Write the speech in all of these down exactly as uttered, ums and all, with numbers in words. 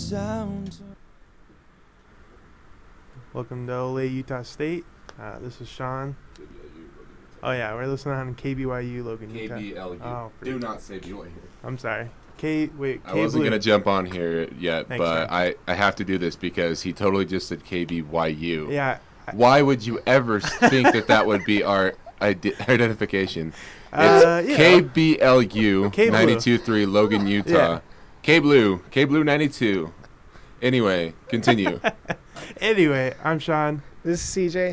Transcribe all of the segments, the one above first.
sound. Welcome to Ole, Utah State. Uh, this is Sean. Oh yeah, we're listening on K B Y U, Logan, K Utah. B L U. Oh, Do not say B Y U. I'm sorry. K. Wait. I K wasn't Blue. gonna jump on here yet, Thanks, but man. I, I have to do this because he totally just said K B Y U. Yeah. Why would you ever think that that would be our ide- identification? Uh, It's you K know. B L U K Blue. ninety-two point three Logan, Utah. Yeah. K Blue. K Blue ninety-two. Anyway, continue. Anyway, I'm Sean. This is C J.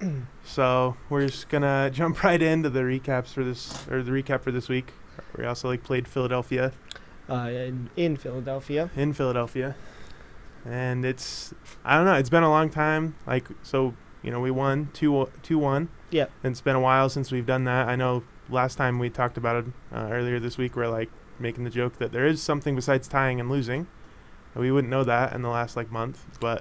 So we're just gonna jump right into the recaps for this, or the recap for this week. We also like played Philadelphia Uh, in, in Philadelphia. in Philadelphia, and it's I don't know. It's been a long time. Like so, you know, we won two two one. Yep. And it's been a while since we've done that. I know last time we talked about it uh, earlier this week, we're like making the joke that there is something besides tying and losing. We wouldn't know that in the last like month, but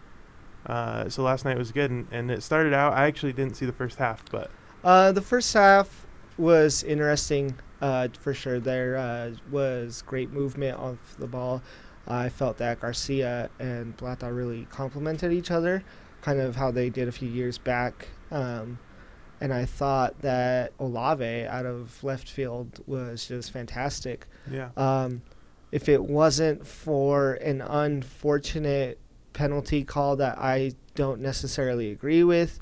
uh, so last night was good, and, and it started out. I actually didn't see the first half, but Uh, the first half was interesting, uh, for sure. There uh, was great movement off the ball. I felt that Garcia and Plata really complemented each other, kind of how they did a few years back. Um, and I thought that Olave out of left field was just fantastic. yeah, Um, if it wasn't for an unfortunate penalty call that I don't necessarily agree with,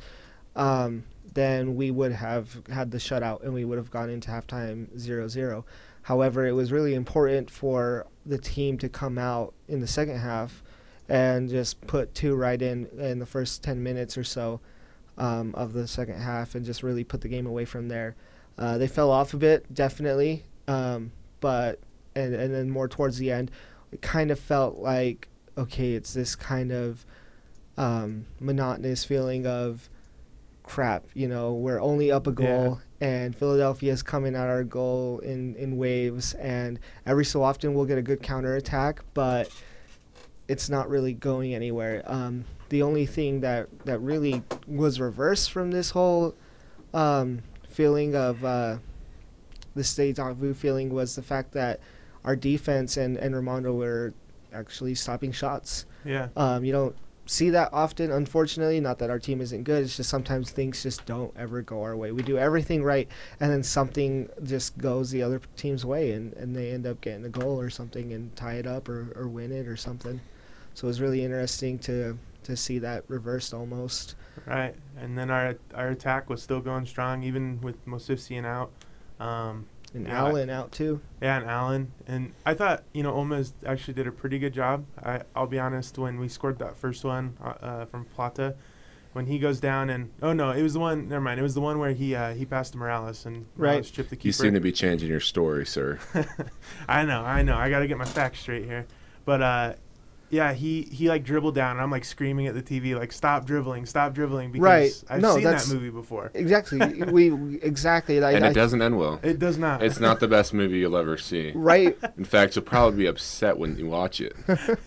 um, then we would have had the shutout and we would have gone into halftime zero zero. However, it was really important for the team to come out in the second half and just put two right in in the first ten minutes or so um, of the second half and just really put the game away from there. Uh, they fell off a bit, definitely, um, but and, and then more towards the end, it kind of felt like, okay, it's this kind of um, monotonous feeling of crap, you know, we're only up a goal and Philadelphia's coming at our goal in, in waves, and every so often we'll get a good counterattack, but it's not really going anywhere. Um, the only thing that, that really was reversed from this whole um, feeling of uh, this deja vu feeling was the fact that our defense and, and Ramondo were actually stopping shots. yeah, Um, you don't see that often, unfortunately. Not that our team isn't good. It's just sometimes things just don't ever go our way. We do everything right, and then something just goes the other team's way, and, and they end up getting a goal or something and tie it up or, or win it or something. So it was really interesting to to see that reversed almost. right. And then our our attack was still going strong, even with Mosifsian out. Um, And Yeah, Allen out too. Yeah, and Allen. And I thought, you know, Olmez actually did a pretty good job. I, I'll be honest, when we scored that first one uh, uh, from Plata, when he goes down and, oh, no, it was the one, never mind, it was the one where he uh, he passed to Morales and Morales Right. chipped the keeper. You seem to be changing your story, sir. I know, I know. I got to get my facts straight here. But, uh, yeah, he, he, like, dribbled down, and I'm, like, screaming at the T V, like, stop dribbling, stop dribbling, because Right. I've No, seen that that's- movie before. Exactly. we, we exactly. I, And I, it doesn't end well. It does not. It's not the best movie you'll ever see. right. In fact, you'll probably be upset when you watch it.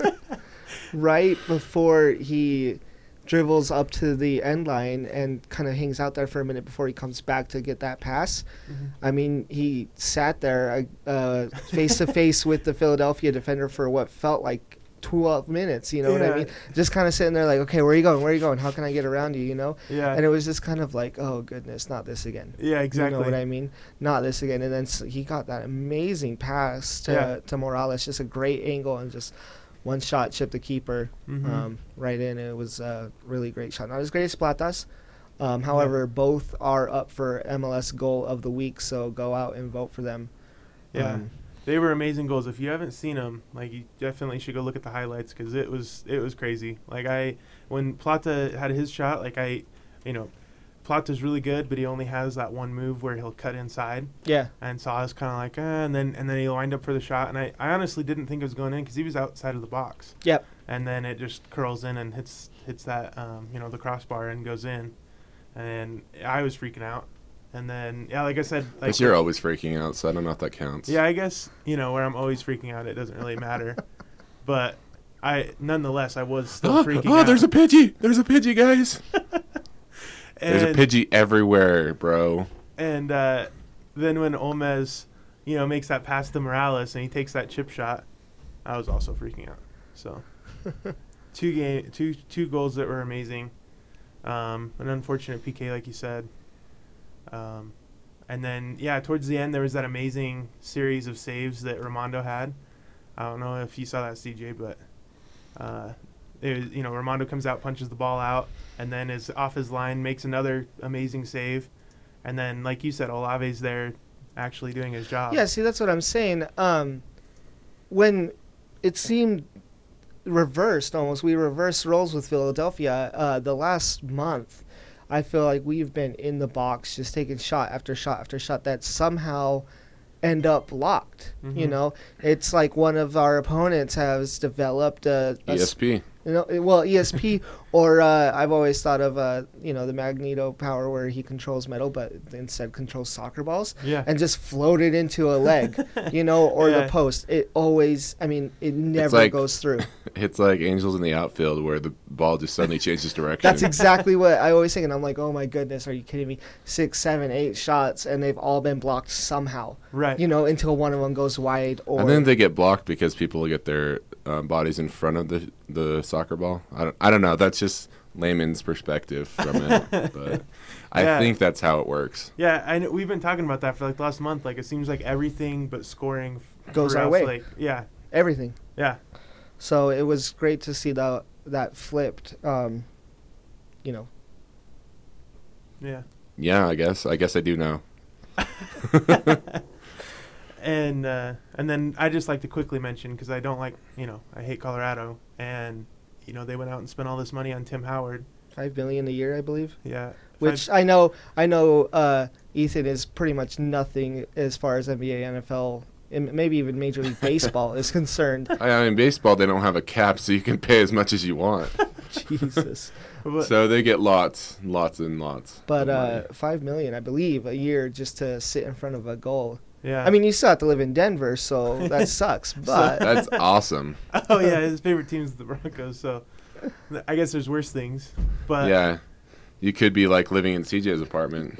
right before he dribbles up to the end line and kind of hangs out there for a minute before he comes back to get that pass. Mhm. I mean, he sat there uh, face to face with the Philadelphia defender for what felt like twelve minutes. You know what I Yeah. mean? Just kind of sitting there like, okay, where are you going? Where are you going? How can I get around you? You know? Yeah. And it was just kind of like, oh goodness, not this again. Yeah, exactly. You know what I mean? Not this again. And then s he got that amazing pass to Yeah. to Morales, just a great angle and just one shot chipped the keeper Mhm. um, right in. It was a really great shot. Not as great as Platas. Um, however, both are up for M L S goal of the week, so go out and vote for them. Yeah. Um, They were amazing goals. If you haven't seen them, like you definitely should go look at the highlights because it was it was crazy. Like I, when Plata had his shot, like I, you know, Plata's really good, but he only has that one move where he'll cut inside. yeah, And so I was kind of like, eh, and then and then he lined up for the shot, and I, I honestly didn't think it was going in because he was outside of the box. yep. And then it just curls in and hits hits that um, you know the crossbar and goes in, and I was freaking out. And then yeah, like I said, like But you're always freaking out, so I don't know if that counts. yeah, I guess, you know, where I'm always freaking out, it doesn't really matter. But I, nonetheless, I was still Oh, freaking oh out. there's a Pidgey. There's a Pidgey, guys. and, There's a Pidgey everywhere, bro. And uh, then when Olmez, you know, makes that pass to Morales and he takes that chip shot, I was also freaking out. So two game, two two goals that were amazing. Um, an unfortunate P K, like you said. Um, and then yeah, towards the end there was that amazing series of saves that Ramondo had. I don't know if you saw that, C J, but uh, it was, you know, Ramondo comes out, punches the ball out, and then is off his line, makes another amazing save, and then like you said, Olave's there, actually doing his job. Yeah, see, that's what I'm saying. Um, when it seemed reversed almost, we reversed roles with Philadelphia uh, the last month. I feel like we've been in the box just taking shot after shot after shot that somehow end up blocked. Mm-hmm. You know, it's like one of our opponents has developed a, a E S P. You know, well, E S P, or uh, I've always thought of, uh, you know, the Magneto power where he controls metal, but instead controls soccer balls, Yeah. and just float it into a leg, you know, or Yeah. the post. It always, I mean, it never like- goes through. It's like Angels in the outfield where the ball just suddenly changes direction. That's exactly what I always think, and I'm like, oh my goodness, are you kidding me? Six, seven, eight shots, and they've all been blocked somehow, Right. you know, until one of them goes wide. Or And then they get blocked because people get their um, bodies in front of the the soccer ball. I don't, I don't know. That's just layman's perspective from it. But I Yeah. think that's how it works. Yeah, I know, we've been talking about that for like the last month. Like it seems like everything but scoring f- Goes for our us, way. Like, yeah, everything. yeah, So it was great to see that that flipped. Um, you know, yeah. Yeah, I guess. I guess I do know. And uh, and then I just like to quickly mention, because I don't like, you know, I hate Colorado, and you know they went out and spent all this money on Tim Howard. five billion a year, I believe. Yeah, Which five- I know, I know. Uh, Ethan is pretty much nothing as far as N B A, N F L, and maybe even Major League Baseball is concerned. I I mean, baseball, they don't have a cap, so you can pay as much as you want. Jesus, but- So they get lots, lots and lots. but of uh, money. five million, I believe, a year just to sit in front of a goal. yeah. I mean, you still have to live in Denver, so that sucks. But That's awesome. oh yeah, his favorite team is the Broncos. So I guess there's worse things. But Yeah. You could be like living in C J's apartment.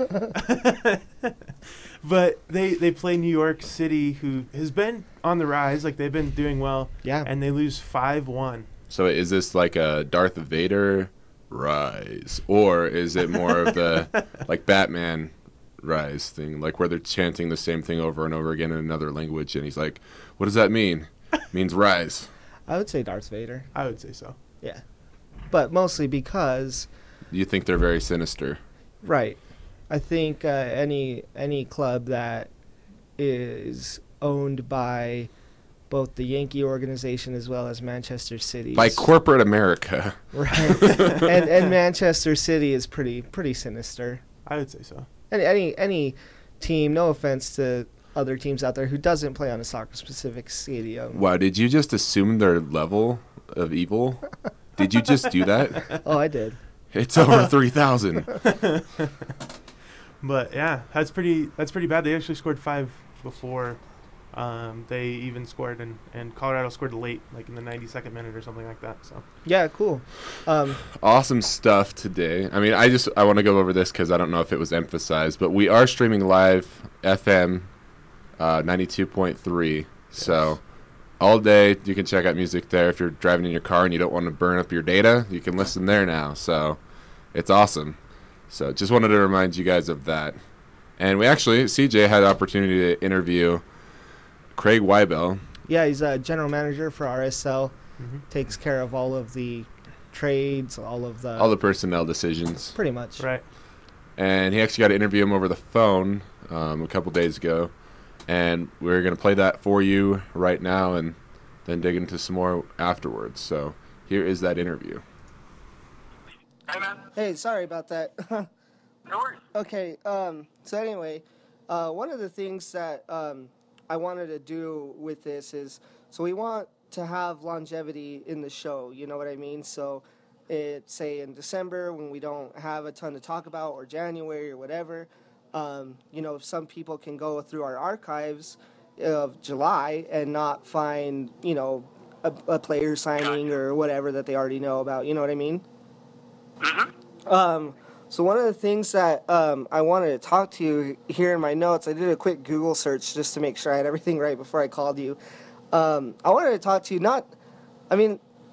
but they they play New York City, who has been on the rise. Like they've been doing well, yeah, and they lose five one. So is this like a Darth Vader rise? Or is it more of the like Batman rise thing? Like where they're chanting the same thing over and over again in another language and he's like, what does that mean? Means rise. I would say Darth Vader. I would say so. Yeah, but mostly because. You think they're very sinister. Right. I think uh, any any club that is owned by both the Yankee organization as well as Manchester City, By corporate America. right, and and Manchester City is pretty pretty sinister. I would say so. Any any any team, no offense to other teams out there who doesn't play on a soccer specific stadium. Wow, did you just assume their level of evil? Did you just do that? Oh, I did. It's over three thousand. But yeah, that's pretty. That's pretty bad. They actually scored five before um, they even scored, and, and Colorado scored late, like in the ninety-second minute or something like that. So Yeah, cool. Um, Awesome stuff today. I mean, I just I want to go over this because I don't know if it was emphasized, but we are streaming live F M uh, ninety-two point three. So all day you can check out music there. If you're driving in your car and you don't want to burn up your data, you can listen there now. So it's awesome. So just wanted to remind you guys of that. And we actually, C J had the opportunity to interview Craig Weibel. yeah, he's a general manager for R S L. mm-hmm. Takes care of all of the trades, all of the, All the personnel decisions. pretty much. right. And he actually got to interview him over the phone um, a couple days ago. And we're going to play that for you right now and then dig into some more afterwards. So here is that interview. Hey, man. Hey, sorry about that. No worries. Okay, um, so anyway, uh, one of the things that um, I wanted to do with this is, so we want to have longevity in the show, you know what I mean? So, it, say in December when we don't have a ton to talk about, or January or whatever, um, you know, some people can go through our archives of July and not find, you know, a, a player signing or whatever that they already know about, you know what I mean? Mm-hmm. Um, so one of the things that um, I wanted to talk to you here in my notes, I did a quick Google search just to make sure I had everything right before I called you. Um, I wanted to talk to you not, I mean,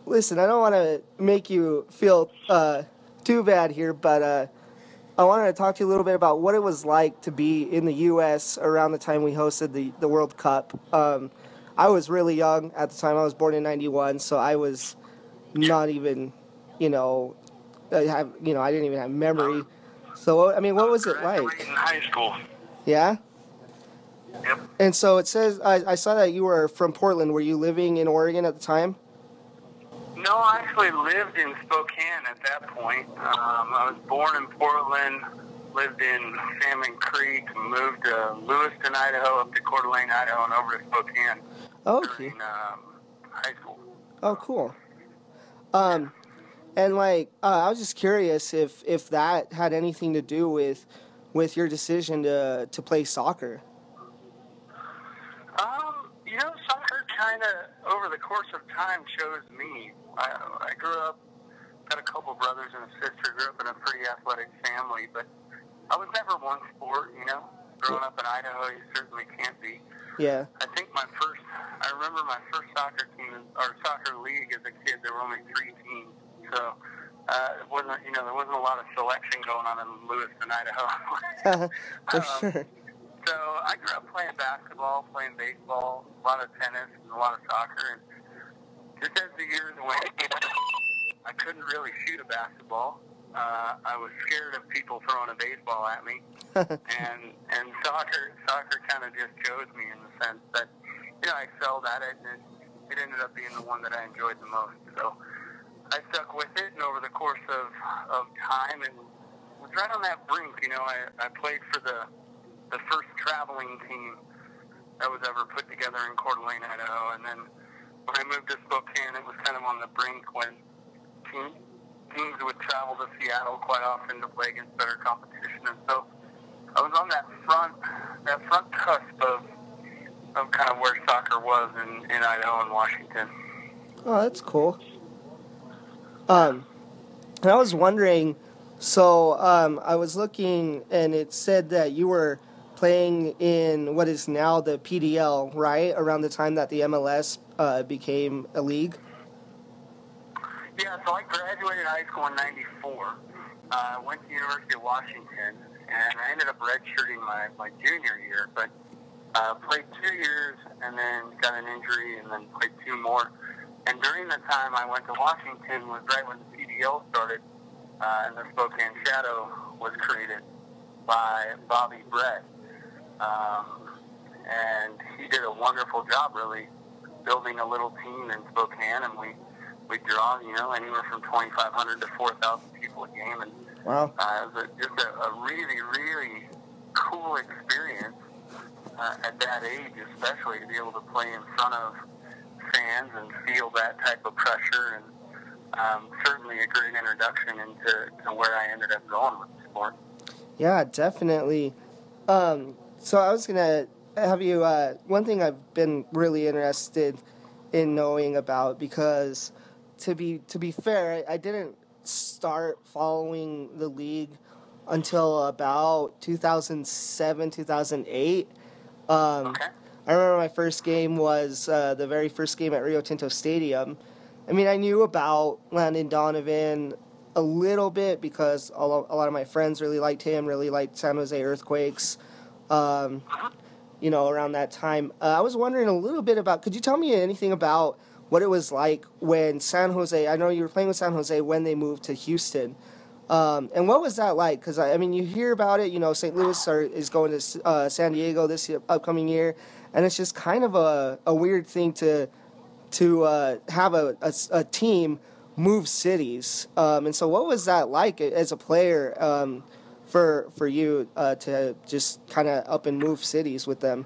listen, I don't want to make you feel uh, too bad here, but uh, I wanted to talk to you a little bit about what it was like to be in the U S around the time we hosted the, the World Cup. Um, I was really young at the time. I was born in ninety-one, so I was not even, you know, I have, you know, I didn't even have memory. So, I mean, what was it Graduating like? high school. Yeah? Yep. And so it says, I, I saw that you were from Portland. Were you living in Oregon at the time? No, I actually lived in Spokane at that point. Um, I was born in Portland, lived in Salmon Creek, moved to Lewiston, Idaho, up to Coeur d'Alene, Idaho, and over to Spokane Oh, okay. during um, high school. Oh, cool. Um, and like, uh, I was just curious if, if that had anything to do with with your decision to to play soccer. Um, you know, soccer kind of, over the course of time, chose me. I, I grew up, got a couple brothers and a sister, grew up in a pretty athletic family, but I was never one sport, you know. Growing up in Idaho, you certainly can't be. Yeah. I think my first, I remember my first soccer team, or soccer league as a kid, there were only three teams. So, uh, it wasn't, you know, there wasn't a lot of selection going on in Lewiston, Idaho. For um, sure. So I grew up playing basketball, playing baseball, a lot of tennis, and a lot of soccer. And just as the years went, I couldn't really shoot a basketball. Uh, I was scared of people throwing a baseball at me, and and soccer soccer kind of just chose me in the sense that, you know, I excelled at it, and it, it ended up being the one that I enjoyed the most. So I stuck with it, and over the course of of time, and was right on that brink. You know, I I played for the the first traveling team that was ever put together in Coeur d'Alene, Idaho. And then when I moved to Spokane, it was kind of on the brink when team, teams would travel to Seattle quite often to play against better competition. And so I was on that front, that front cusp of, of kind of where soccer was in, in Idaho and Washington. Oh, that's cool. Um, and I was wondering, so um, I was looking, and it said that you were playing in what is now the P D L, right? Around the time that the M L S uh, became a league. Yeah, so I graduated high school in ninety-four. I uh, went to the University of Washington, and I ended up redshirting my, my junior year, but uh, played two years and then got an injury and then played two more. And during the time I went to Washington was right when the P D L started, uh, and the Spokane Shadow was created by Bobby Brett. Um, and he did a wonderful job, really, building a little team in Spokane, and we we draw, you know, anywhere from twenty-five hundred to four thousand people a game, and Wow. uh, it was a, just a, a really, really cool experience uh, at that age, especially to be able to play in front of fans and feel that type of pressure, and um, certainly a great introduction into to where I ended up going with the sport. Yeah, definitely. Um, so I was gonna have you. Uh, one thing I've been really interested in knowing about, because to be to be fair, I, I didn't start following the league until about two thousand seven, two thousand eight. Um, Okay. I remember my first game was uh, the very first game at Rio Tinto Stadium. I mean, I knew about Landon Donovan a little bit because a lot, a lot of my friends really liked him, really liked San Jose Earthquakes, um, you know, around that time. Uh, I was wondering a little bit about, could you tell me anything about what it was like when San Jose, I know you were playing with San Jose when they moved to Houston, um, and what was that like? Because, I, I mean, you hear about it, you know, Saint Louis are, is going to uh, San Diego this year, upcoming year, and it's just kind of a, a weird thing to to uh, have a, a, a team move cities. Um, and so what was that like as a player um, for for you uh, to just kind of up and move cities with them?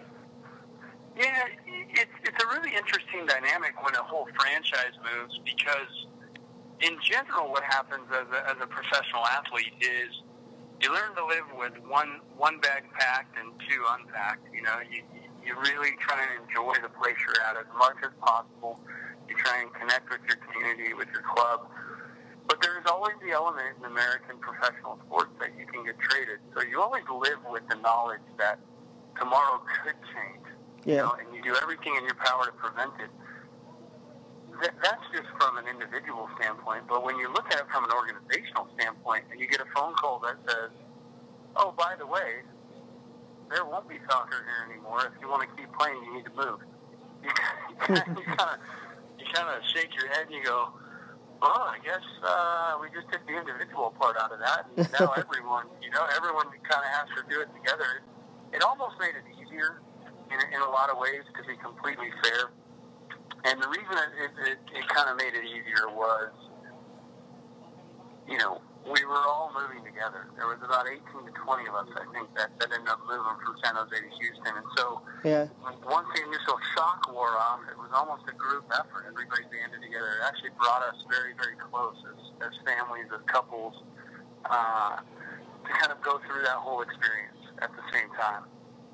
Yeah, it's it's a really interesting dynamic when a whole franchise moves, because in general what happens as a, as a professional athlete is you learn to live with one one bag packed and two unpacked. You know, you you really try and enjoy the place you're at as much as possible. You try and connect with your community, with your club. But there's always the element in American professional sports that you can get traded. So you always live with the knowledge that tomorrow could change. Yeah. You know, and you do everything in your power to prevent it. th- that's just from an individual standpoint. But when you look at it from an organizational standpoint, and you get a phone call that says, "Oh, by the way, there won't be soccer here anymore. If you want to keep playing, you need to move." You kind of you kind of shake your head and you go, "Well, I guess uh, we just took the individual part out of that, and now everyone, you know, everyone kind of has to do it together." It almost made it easier in, in a lot of ways, to be completely fair. And the reason it, it, it kind of made it easier was, you know, we were all moving together. There was about eighteen to twenty of us, I think, that, that ended up moving from San Jose to Houston. And so Yeah. once the initial shock wore off, it was almost a group effort. Everybody banded together. It actually brought us very, very close as, as families, as couples, uh, to kind of go through that whole experience at the same time.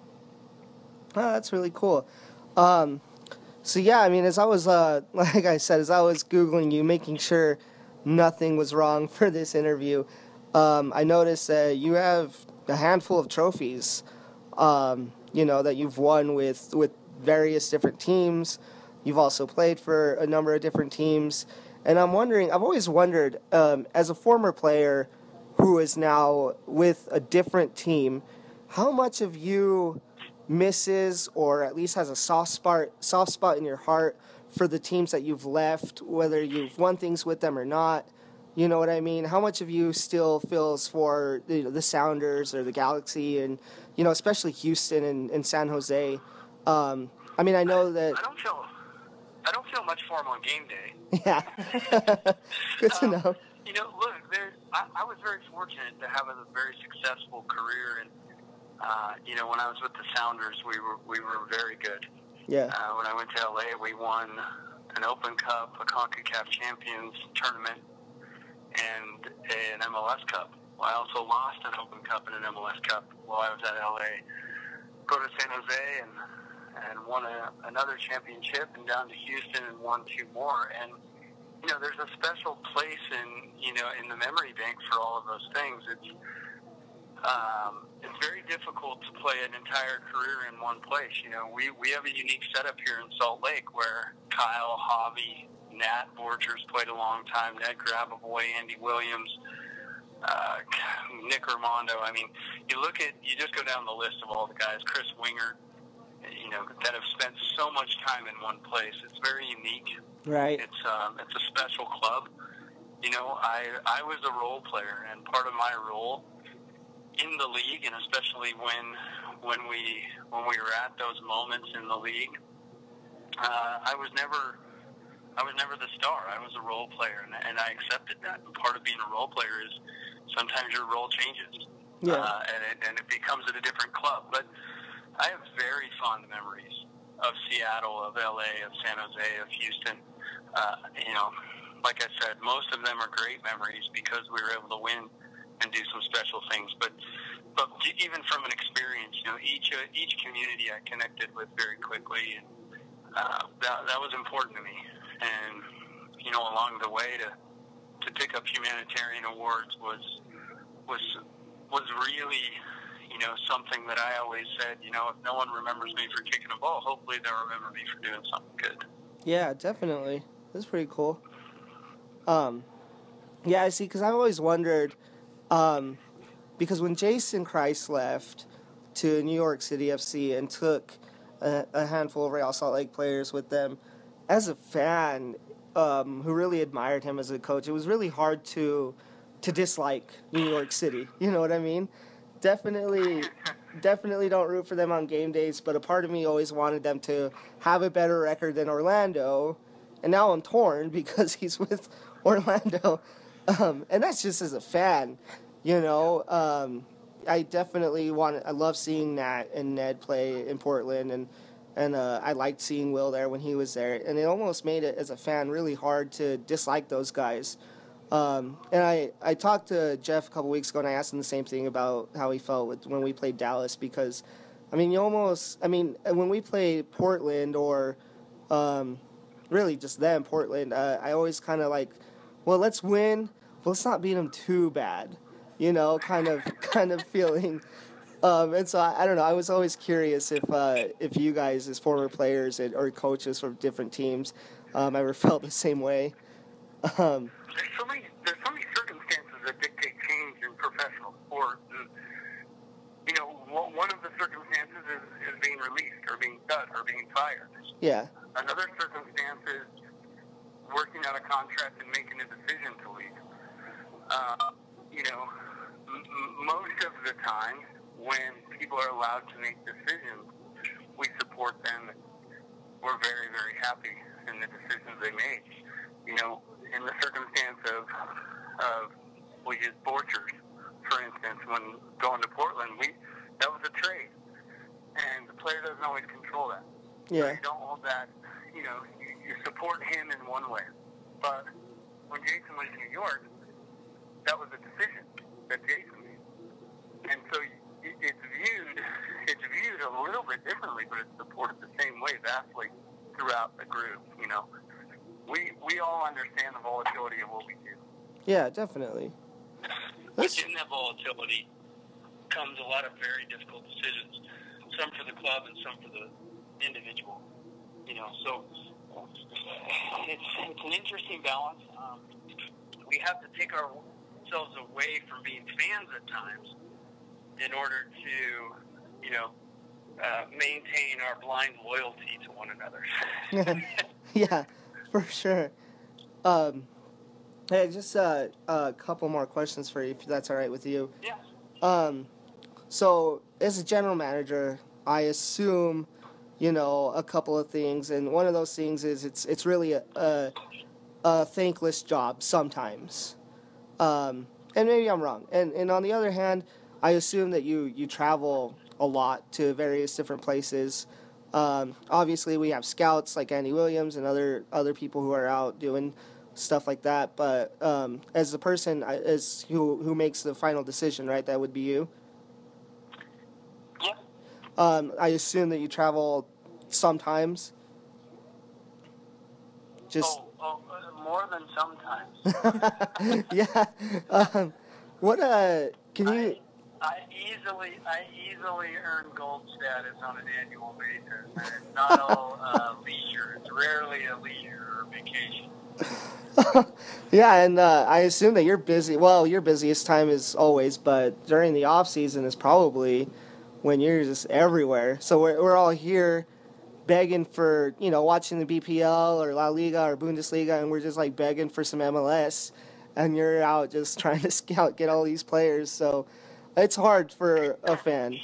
Oh, that's really cool. Um, so yeah, I mean, as I was, uh, like I said, as I was Googling you, making sure nothing was wrong for this interview, um, I noticed that you have a handful of trophies, um, you know, that you've won with, with various different teams. You've also played for a number of different teams. And I'm wondering, I've always wondered, um, as a former player who is now with a different team, how much of you misses, or at least has a soft spot, soft spot in your heart for the teams that you've left, whether you've won things with them or not? You know what I mean? How much of you still feels for, you know, the Sounders or the Galaxy, and, you know, especially Houston and, and San Jose? Um, I mean, I know that. I don't feel, I don't feel much for them on game day. Yeah. Good to um, know. You know, look, there. I, I was very fortunate to have a very successful career, and uh, you know, when I was with the Sounders, we were we were very good. Yeah. Uh, when I went to L A, we won an Open Cup, a CONCACAF Champions tournament, and an M L S Cup. Well, I also lost an Open Cup and an M L S Cup while I was at L A. Go to San Jose and and won a, another championship, and down to Houston and won two more. And you know, there's a special place in you know in the memory bank for all of those things. It's um, it's very difficult to play an entire career in one place. You know, we we have a unique setup here in Salt Lake where Kyle, Javi, Nat Borgers played a long time, Ned Grabavoy, Andy Williams, uh, Nick Armando. I mean, you look at, you just go down the list of all the guys, Chris Winger, you know, that have spent so much time in one place. It's very unique. Right. It's um, it's a special club. You know, I I was a role player, and part of my role in the league, and especially when when we when we were at those moments in the league, uh, I was never I was never the star. I was a role player, and, and I accepted that. And part of being a role player is sometimes your role changes, Yeah. uh, and it and it becomes at a different club. But I have very fond memories of Seattle, of L A, of San Jose, of Houston. Uh, you know, like I said, most of them are great memories because we were able to win and do some special things. But but even from an experience, you know, each uh, each community I connected with very quickly, and uh, that that was important to me. And you know, along the way to to pick up humanitarian awards was was was really, you know, something that I always said, you know, if no one remembers me for kicking a ball, hopefully they'll remember me for doing something good. Yeah, definitely. That's pretty cool. Um, yeah, I see, because I've always wondered, um, because when Jason Christ left to New York City F C and took a, a handful of Real Salt Lake players with them, as a fan um, who really admired him as a coach, it was really hard to to dislike New York City. You know what I mean? Definitely, definitely don't root for them on game days, but a part of me always wanted them to have a better record than Orlando, and now I'm torn because he's with Orlando, um, and that's just as a fan, you know. Um, I definitely want. I love seeing Nat and Ned play in Portland, and and uh, I liked seeing Will there when he was there, and it almost made it as a fan really hard to dislike those guys. Um, and I, I talked to Jeff a couple weeks ago, and I asked him the same thing about how he felt with, when we played Dallas, because, I mean, you almost, I mean, when we played Portland or um, really just them, Portland, uh, I always kind of like, well, let's win, but let's not beat them too bad, you know, kind of kind of feeling. Um, and so, I, I don't know, I was always curious if uh, if you guys, as former players and, or coaches from different teams, um, ever felt the same way. Um, there's so many there's so many circumstances that dictate change in professional sports. And, you know, one of the circumstances is, is being released or being cut or being fired. yeah. Another circumstance is working out a contract and making a decision to leave. Uh, you know, m- most of the time when people are allowed to make decisions, we support them. We're very, very happy in the decisions they make. You know, in the circumstance of, of we use Borchers, for instance, when going to Portland, we that was a trade, and the player doesn't always control that. Yeah. So you don't hold that. You know, you, you support him in one way, but when Jason went to New York, that was a decision that Jason made, and so it, it's viewed it's viewed a little bit differently, but it's supported the same way vastly throughout the group. You know, we we all understand the volatility of what we do. Yeah, definitely. Within that volatility comes a lot of very difficult decisions, some for the club and some for the individual. You know, so it's it's an interesting balance. Um, we have to take ourselves away from being fans at times in order to, you know, uh, maintain our blind loyalty to one another. Yeah, for sure. Um, hey, just uh, a couple more questions for you, if that's all right with you. Yeah. Um, so as a general manager, I assume, you know, a couple of things, and one of those things is it's it's really a a, a thankless job sometimes, um, and maybe I'm wrong. And and on the other hand, I assume that you you travel a lot to various different places. Um, obviously, we have scouts like Andy Williams and other other people who are out doing stuff like that. But um, as the person as who who makes the final decision, right? That would be you. Yeah. Um, I assume that you travel sometimes. Just oh, oh, uh, more than sometimes. yeah. Um, what uh? Can you? I, I easily, I easily earn gold status on an annual basis, and it's not all uh, leisure. It's rarely a leisure or vacation. Yeah, and uh, I assume that you're busy. Well, your busiest time is always, but during the off season is probably when you're just everywhere. So we're we're all here begging for, you know, watching the B P L or La Liga or Bundesliga, and we're just like begging for some M L S, and you're out just trying to scout, get all these players. So it's hard for a fan.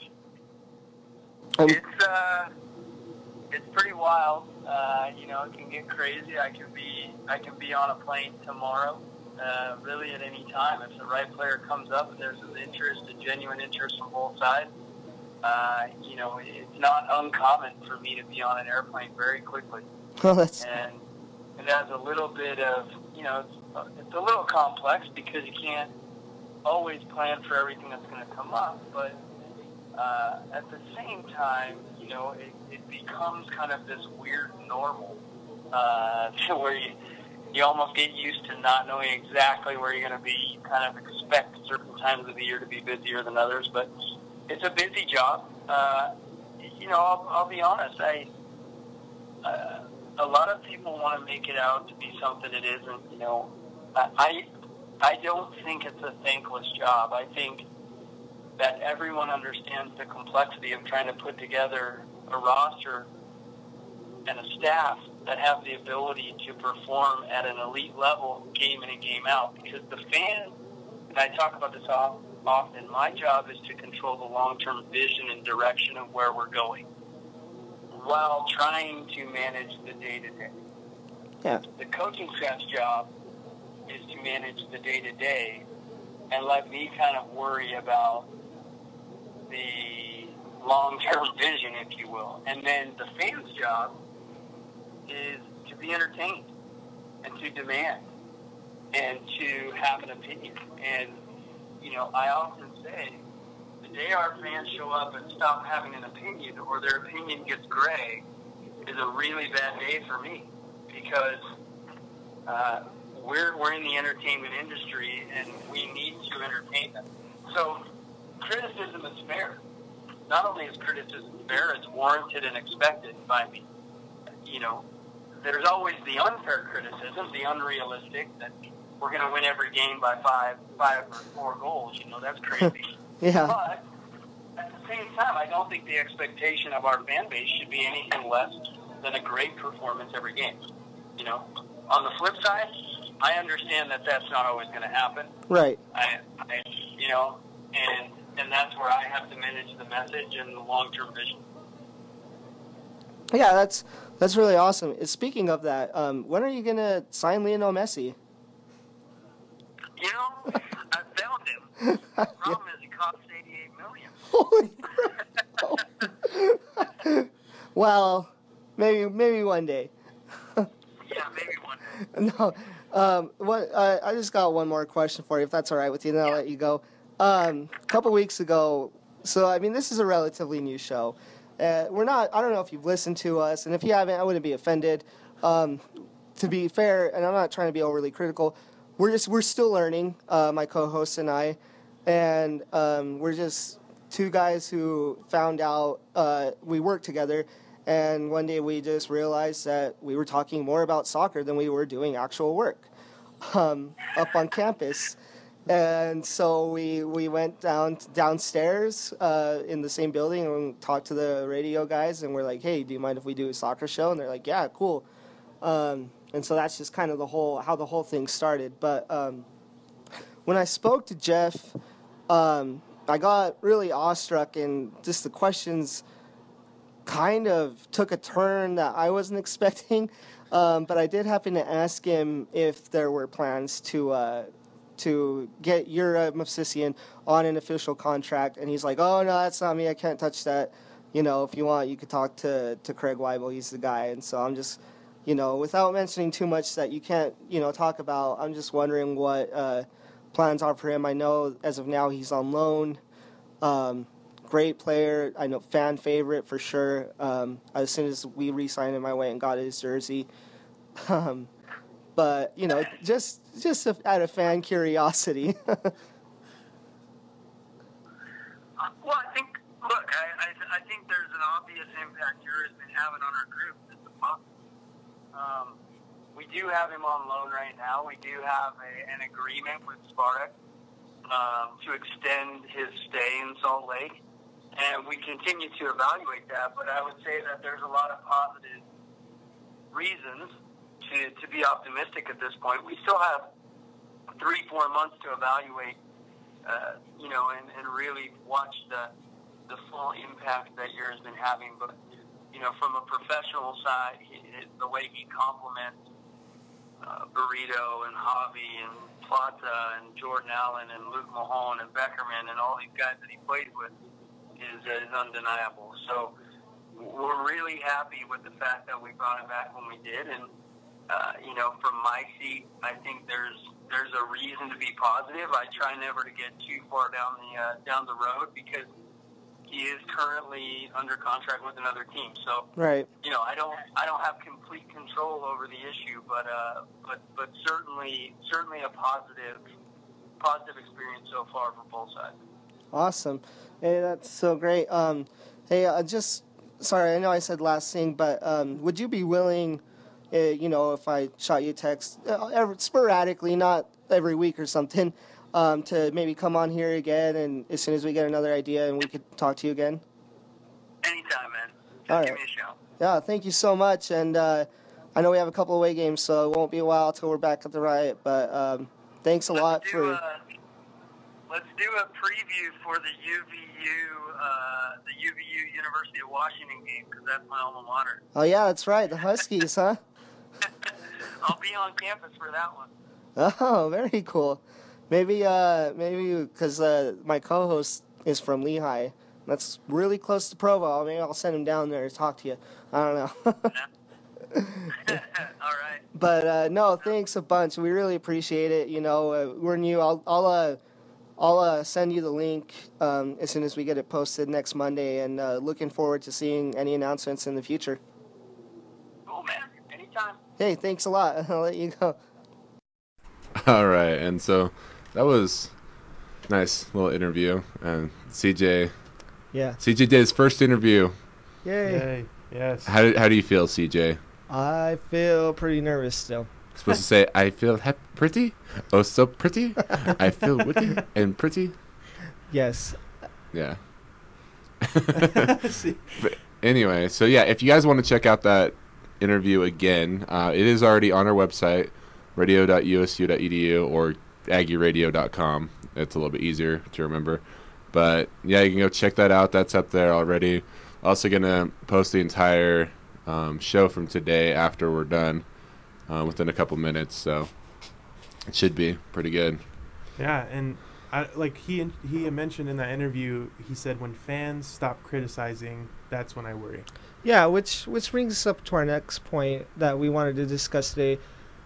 Um, It's uh, it's pretty wild. Uh, you know, it can get crazy. I can be, I can be on a plane tomorrow. Uh, really, at any time, if the right player comes up and there's an interest, a genuine interest from both sides. Uh, you know, it's not uncommon for me to be on an airplane very quickly. well, that's And it has a little bit of, you know, it's, it's a little complex because you can't always plan for everything that's going to come up. But uh, at the same time, you know, it, it becomes kind of this weird normal uh, to where you, you almost get used to not knowing exactly where you're going to be. You kind of expect certain times of the year to be busier than others, but it's a busy job. Uh, you know, I'll, I'll be honest. I uh, a lot of people want to make it out to be something it isn't. You know, I I don't think it's a thankless job. I think that everyone understands the complexity of trying to put together a roster and a staff that have the ability to perform at an elite level, game in and game out. Because the fan, and I talk about this often. Often, my job is to control the long-term vision and direction of where we're going while trying to manage the day-to-day. yeah, The coaching staff's job is to manage the day-to-day and let me kind of worry about the long-term vision, if you will. And then the fan's job is to be entertained and to demand and to have an opinion. And you know, I often say, the day our fans show up and stop having an opinion or their opinion gets gray is a really bad day for me because uh, we're, we're in the entertainment industry and we need to entertain them. So criticism is fair. Not only is criticism fair, it's warranted and expected by me. You know, there's always the unfair criticism, the unrealistic, that we're going to win every game by five, five or four goals. You know, that's crazy. Yeah. But at the same time, I don't think the expectation of our fan base should be anything less than a great performance every game. You know, on the flip side, I understand that that's not always going to happen. Right. I, I, you know, and and that's where I have to manage the message and the long-term vision. Yeah, that's that's really awesome. Speaking of that, um, when are you gonna sign Lionel Messi? You know, I found him. The problem is he costs eighty-eight million Holy crap! Well, maybe maybe one day. Yeah, maybe one day. No, um, what uh, I just got one more question for you, if that's all right with you, then I'll Yeah. let you go. Um, a couple weeks ago, so I mean, this is a relatively new show. Uh, we're not. I don't know if you've listened to us, and if you haven't, I wouldn't be offended. Um, to be fair, and I'm not trying to be overly critical. We're just we're still learning. Uh, my co-host and I, and um, we're just two guys who found out uh, we work together. And one day we just realized that we were talking more about soccer than we were doing actual work um, up on campus. And so we we went down downstairs uh, in the same building and talked to the radio guys. And we're like, hey, do you mind if we do a soccer show? And they're like, yeah, cool. Um, and so that's just kind of the whole how the whole thing started. But um, when I spoke to Jeff, um, I got really awestruck, and just the questions kind of took a turn that I wasn't expecting. Um, but I did happen to ask him if there were plans to uh, to get Yura Movsisyan on an official contract, and he's like, "Oh no, that's not me. I can't touch that. You know, if you want, you could talk to to Craig Weibel. He's the guy." And so I'm just, you know, without mentioning too much that you can't, you know, talk about, I'm just wondering what uh, plans are for him. I know as of now he's on loan. Um, Great player, I know, fan favorite for sure. Um, as soon as we re-signed him, I went and got his jersey. Um, but you know, just just out of fan curiosity. Uh, well, I think, look, I, I, I think there's an obvious impact Yura's been having on our group. It's a pop. Um, we do have him on loan right now. We do have a, an agreement with Spartak um, to extend his stay in Salt Lake. And we continue to evaluate that, but I would say that there's a lot of positive reasons to, to be optimistic at this point. We still have three, four months to evaluate, uh, you know, and, and really watch the the full impact that Yura's been having. But, you know, from a professional side, he, the way he complements uh, Burrito and Javi and Plata and Jordan Allen and Luke Mahone and Beckerman and all these guys that he played with, Is, is undeniable. So we're really happy with the fact that we brought him back when we did, and uh, you know, from my seat, I think there's there's a reason to be positive. I try never to get too far down the uh, down the road because he is currently under contract with another team. So Right. you know, I don't I don't have complete control over the issue, but uh, but but certainly certainly a positive positive experience so far for both sides. Awesome. Hey, that's so great. Um, hey, uh, just sorry, I know I said last thing, but um, would you be willing, uh, you know, if I shot you a text uh, every, sporadically, not every week or something, um, to maybe come on here again, and as soon as we get another idea, and we could talk to you again? Anytime, man. Just All give right. me a shout. Yeah, thank you so much. And uh, I know we have a couple away games, so it won't be a while till we're back at the Riot. But um, thanks a Let's lot do for. A, let's do a preview for the U V U, uh, the U V U University of Washington game because that's my alma mater. Oh yeah, that's right, the Huskies, huh? I'll be on campus for that one. Oh, very cool. Maybe, uh, maybe because uh, my co-host is from Lehigh. That's really close to Provo. Maybe I'll send him down there to talk to you. I don't know. All right. But uh, no, thanks a bunch. We really appreciate it. You know, uh, we're new. I'll, I'll, uh, I'll uh, send you the link um, as soon as we get it posted next Monday. And uh, looking forward to seeing any announcements in the future. Cool, man. Anytime. Hey, thanks a lot. I'll let you go. All right, and so that was a nice little interview, and C J, Yeah. C J did his first interview. Yay. Yay. Yes. How do, how do you feel, C J? I feel pretty nervous still. Supposed to say, I feel hep- pretty. Oh, so pretty. I feel witty and pretty. Yes. Yeah. See. But anyway, so yeah, if you guys want to check out that interview again, uh, it is already on our website, radio dot u s u dot e d u or aggie radio dot com. It's a little bit easier to remember. But yeah, you can go check that out. That's up there already. Also going to post the entire um, show from today after we're done uh, within a couple minutes. So it should be pretty good. Yeah, and I, like he he mentioned in that interview, he said when fans stop criticizing, that's when I worry. Yeah, which which brings us up to our next point that we wanted to discuss today.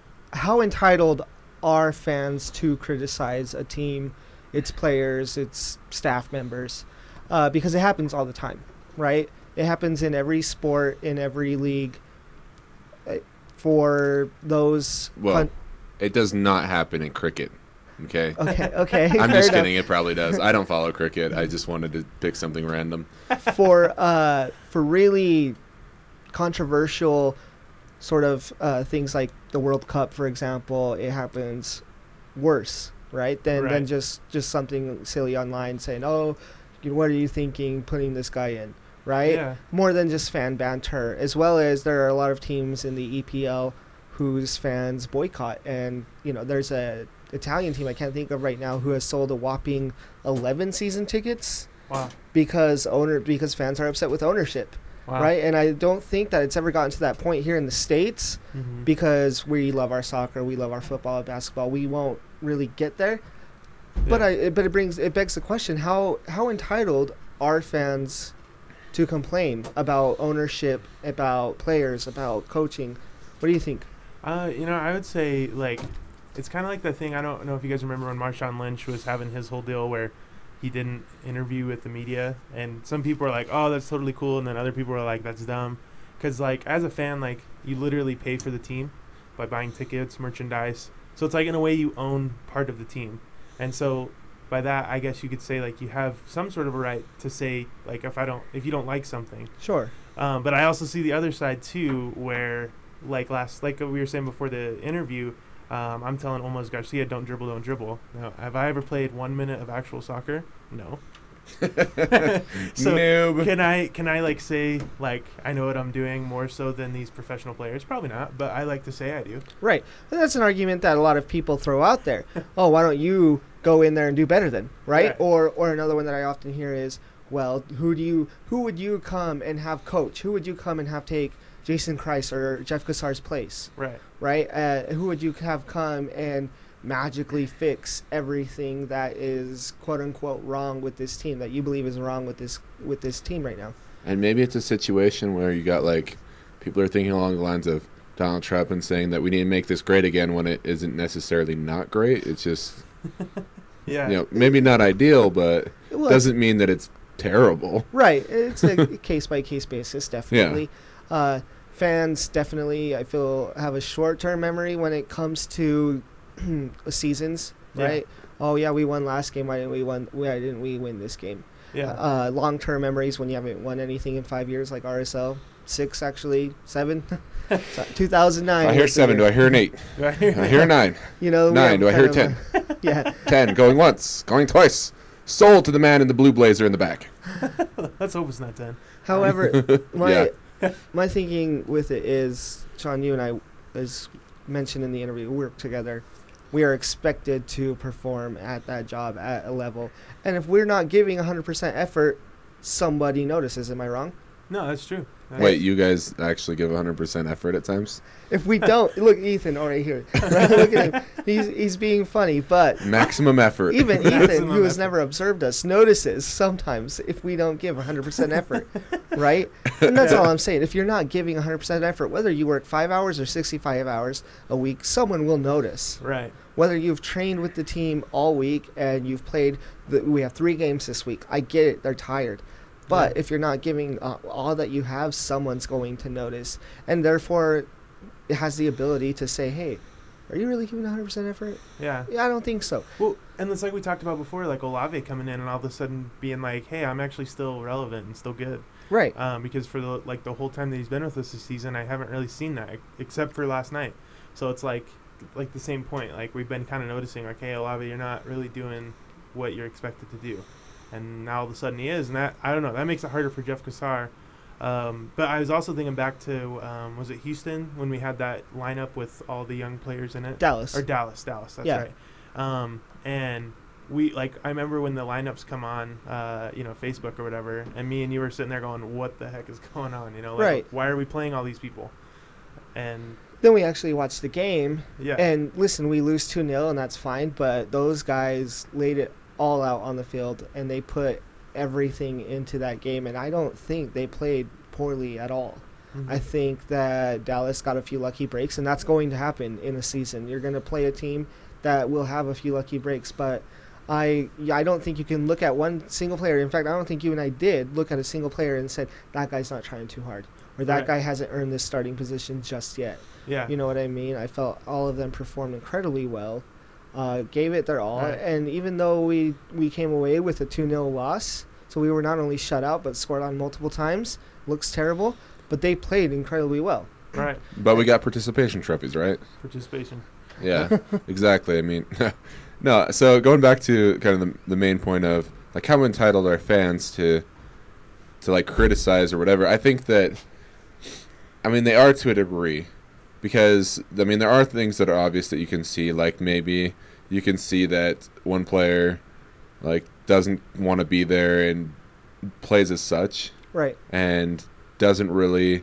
How entitled are fans to criticize a team, its players, its staff members? Uh, because it happens all the time, right? It happens in every sport, in every league. Uh, For those... Well, con- it does not happen in cricket. Okay. okay, okay. I'm fair just enough. kidding. It probably does. I don't follow cricket. I just wanted to pick something random. for uh for really controversial sort of uh, things like the World Cup, for example, it happens worse, right? Than Right. than just just something silly online saying, "Oh, you know, what are you thinking putting this guy in?" Right? Yeah. More than just fan banter, as well as there are a lot of teams in the E P L whose fans boycott, and you know, there's a Italian team I can't think of right now who has sold a whopping eleven season tickets Wow. because owner because fans are upset with ownership, Wow. right? And I don't think that it's ever gotten to that point here in the States Mm-hmm. because we love our soccer, we love our football, basketball. We won't really get there, but Yeah. I it- but it brings it begs the question: how how entitled are fans to complain about ownership, about players, about coaching? What do you think? Uh, you know, I would say like it's kind of like the thing. I don't know if you guys remember when Marshawn Lynch was having his whole deal where he didn't interview with the media, and some people are like, "Oh, that's totally cool," and then other people are like, "That's dumb," because like as a fan, like you literally pay for the team by buying tickets, merchandise. So it's like in a way you own part of the team, and so by that, I guess you could say like you have some sort of a right to say like if I don't if you don't like something. Sure. Um, but I also see the other side too, where like last, like we were saying before the interview, um, I'm telling Olmos Garcia, don't dribble, don't dribble. Now, have I ever played one minute of actual soccer? No. So Noob. can I can I like say like I know what I'm doing more so than these professional players? Probably not, but I like to say I do. Right. And that's an argument that a lot of people throw out there. Oh, why don't you go in there and do better then, right? Right. Or or another one that I often hear is, well, who do you who would you come and have coach? Who would you come and have take Jason Christ or Jeff Cassar's place, Right. right? Uh, who would you have come and magically fix everything that is quote unquote wrong with this team that you believe is wrong with this with this team right now? And maybe it's a situation where you got like people are thinking along the lines of Donald Trump and saying that we need to make this great again when it isn't necessarily not great. It's just Yeah. you know maybe not ideal, but Well, doesn't mean that it's terrible. Right. It's a case by case basis, definitely. Uh, fans definitely, I feel, have a short term memory when it comes to seasons, Yeah. right? Oh yeah, we won last game. Why didn't we win? Why didn't we win this game? Yeah. Uh, long term memories when you haven't won anything in five years, like R S L, six actually, seven. two thousand nine. I hear seven. Do I hear an eight? Do I hear- I hear a nine. You know, we Nine. have Do I hear kind ten? of a- yeah. Ten. Going once. Going twice. Sold to the man in the blue blazer in the back. Let's hope it's not ten. However, my Yeah. my thinking with it is, Sean, you and I, as mentioned in the interview, we work together. We are expected to perform at that job at a level, and if we're not giving one hundred percent effort, somebody notices. Am I wrong? No, that's true. That's- Wait, you guys actually give one hundred percent effort at times? If we don't, look, Ethan, oh, right here. Right, look at him. He's he's being funny, but Maximum effort. even Ethan, Maximum who has effort. never observed us, notices sometimes if we don't give one hundred percent effort, right? And that's all I'm saying. If you're not giving one hundred percent effort, whether you work five hours or sixty-five hours a week, someone will notice. Right. Whether you've trained with the team all week and you've played, the, we have three games this week. I get it. They're tired. But Yeah. if you're not giving uh, all that you have, someone's going to notice. And therefore, it has the ability to say, hey, are you really giving one hundred percent effort? Yeah. Yeah, I don't think so. Well, and it's like we talked about before, like Olave coming in and all of a sudden being like, "Hey, I'm actually still relevant and still good." Right. Um, because for the like the whole time that he's been with us this season, I haven't really seen that ex- except for last night. So it's like like the same point. Like we've been kind of noticing, like, hey, Olave, you're not really doing what you're expected to do, and now all of a sudden he is, and that I don't know, that makes it harder for Jeff Cassar. Um, but I was also thinking back to um, was it Houston when we had that lineup with all the young players in it? Dallas. Or Dallas, Dallas. That's Yeah. right. Um, and we like I remember when the lineups come on, uh, you know, Facebook or whatever, and me and you were sitting there going, "What the heck is going on?" You know, like, Right. why are we playing all these people? And Then we actually watched the game. yeah, And listen, we lose two nil, and that's fine. But those guys laid it all out on the field, and they put everything into that game. And I don't think they played poorly at all. mhm. I think that Dallas got a few lucky breaks, and that's going to happen in a season. You're going to play a team that will have a few lucky breaks, but I yeah, I don't think you can look at one single player. In fact, I don't think you and I did look at a single player and said, that guy's not trying too hard, or that Right. guy hasn't earned this starting position just yet. yeah, You know what I mean? I felt all of them performed incredibly well, uh, gave it their all, Right. and even though we, we came away with a two nil loss, so we were not only shut out but scored on multiple times, looks terrible, but they played incredibly well. right. But we got participation trophies, right? Participation. Yeah, exactly. I mean, no. So going back to kind of the, the main point of like how entitled are fans to to like criticize or whatever. I think that, I mean, they are to a degree, because I mean there are things that are obvious that you can see. Like maybe you can see that one player like doesn't want to be there and plays as such, Right. and doesn't really,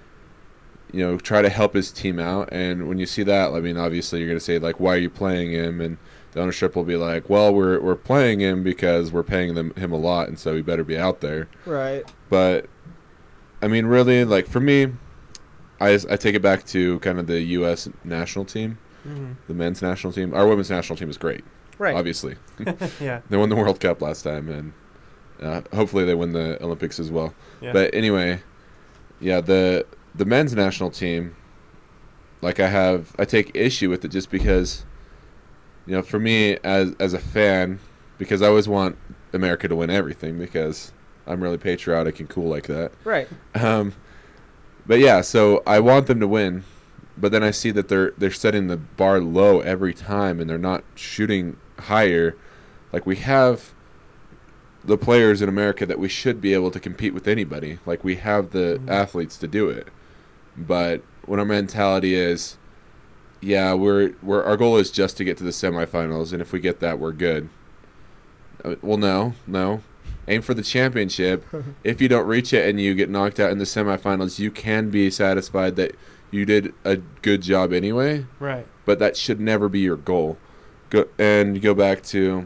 you know, try to help his team out. And when you see that, I mean, obviously you're going to say, like, why are you playing him? And the ownership will be like, well, we're we're playing him because we're paying them him a lot, and so he better be out there. Right. But, I mean, really, like, for me, I, I take it back to kind of the U S national team, hmm the men's national team. Our women's national team is great, Right. obviously. yeah, They won the World Cup last time, and uh, hopefully they win the Olympics as well. yeah. But anyway, yeah, the the men's national team, like I have, I take issue with it just because, you know, for me as as a fan, because I always want America to win everything because I'm really patriotic and cool like that. Right. Um, but yeah, so I want them to win, but then I see that they're they're setting the bar low every time, and they're not shooting higher. Like, we have the players in America that we should be able to compete with anybody. Like, we have the Mhm. athletes to do it. But when our mentality is, yeah, we're we're our goal is just to get to the semifinals, and if we get that, we're good. Uh, Well, no, no. Aim for the championship. If you don't reach it and you get knocked out in the semifinals, you can be satisfied that you did a good job anyway, right. but that should never be your goal. Go and go back to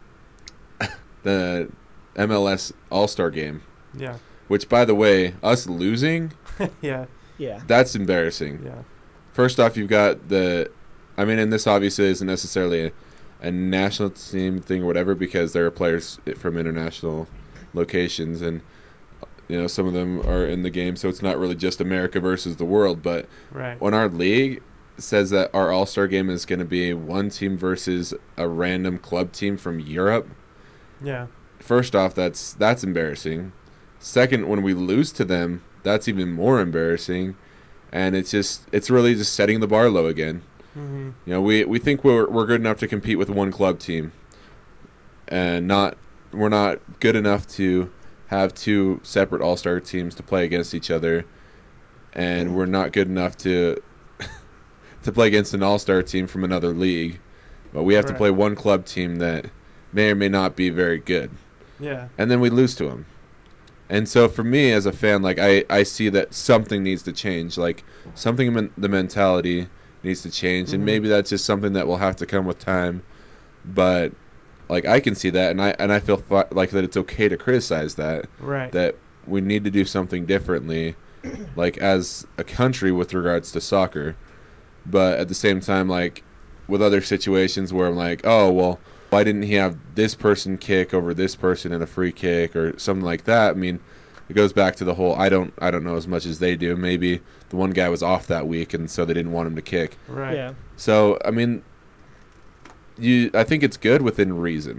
the M L S All-Star game, Yeah, which, by the way, us losing, yeah, Yeah. that's embarrassing. yeah. First off, you've got the, I mean, and this obviously isn't necessarily a, a national team thing or whatever, because there are players from international locations, and you know, some of them are in the game, so it's not really just America versus the world. But Right. when our league says that our All-Star game is going to be one team versus a random club team from Europe, Yeah. first off, that's that's embarrassing. Second, when we lose to them, that's even more embarrassing. And it's just it's really just setting the bar low again. hmm You know, we we think we're we're good enough to compete with one club team, and not we're not good enough to have two separate all-star teams to play against each other, and we're not good enough to to play against an all-star team from another league. But we have to Right. play one club team that may or may not be very good, Yeah. and then we lose to them. And so for me as a fan, like I, I see that something needs to change. Like something in the mentality needs to change, and Mhm. maybe that's just something that will have to come with time. But like I can see that, and I and I feel fi- like that it's okay to criticize that. Right. That we need to do something differently, like as a country with regards to soccer. But at the same time, like with other situations where I'm like, oh well, why didn't he have this person kick over this person in a free kick or something like that? I mean, it goes back to the whole I don't I don't know as much as they do. Maybe the one guy was off that week, and so they didn't want him to kick. Right. Yeah. So I mean, you I think it's good within reason.